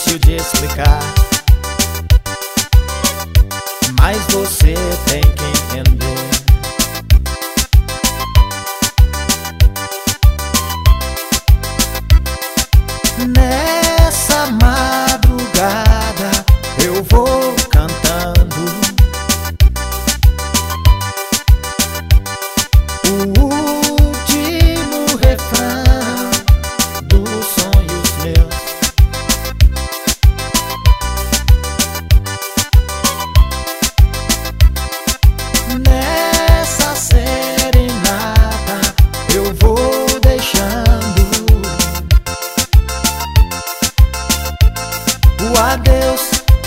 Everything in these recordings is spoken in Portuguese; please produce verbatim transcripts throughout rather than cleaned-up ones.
difícil de explicar, mas você tem que entender. Nessa madrugada eu vou cantando o último refrão dos sonhos meus. Nessa serenata eu vou deixando o adeus,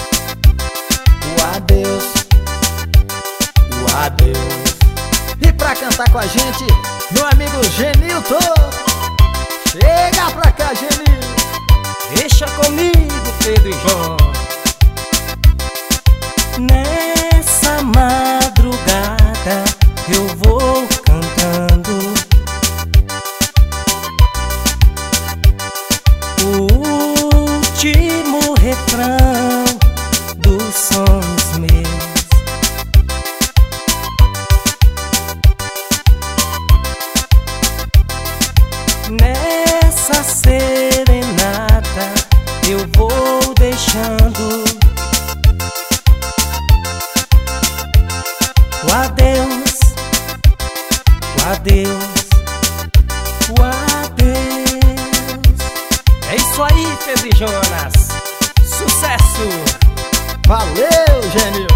o adeus, o adeus. E pra cantar com a gente, meu amigo Genilton. Chega pra cá, Genilton. Deixa comigo, Pedro e João. Nessa madrugada eu vou cantando o último refrão dos sonhos meus. Nessa serenata eu vou deixando o adeus, o adeus, o adeus. É isso aí, Pedro e Jonas. Sucesso! Valeu, Genilton.